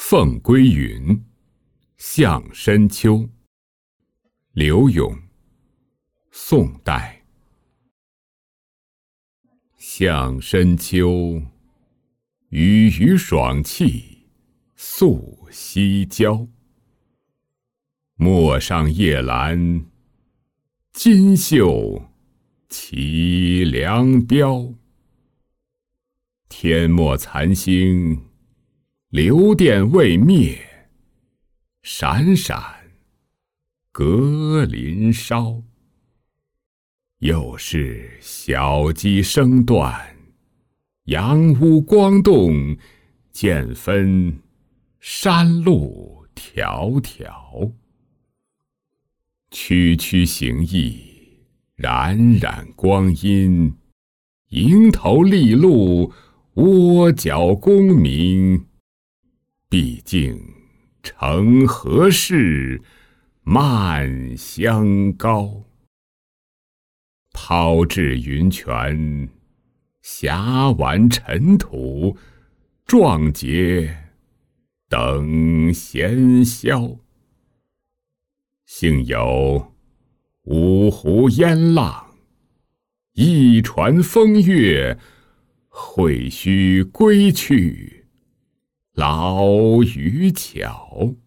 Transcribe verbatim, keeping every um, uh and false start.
凤归云，向深秋。刘永，宋代。向深秋，雨雨爽气，素溪郊。陌上夜阑，金袖齐凉标。天末残星，流电未灭，闪闪格林梢。又是小鸡声断，杨屋光动，渐分山路迢迢。区区行役，冉冉光阴，迎头立路，窝角功名。毕竟成何事，漫香高。抛掷云泉，霞玩尘土，壮节等闲消。幸有五湖烟浪，一船风月，会须归去，老渔桥。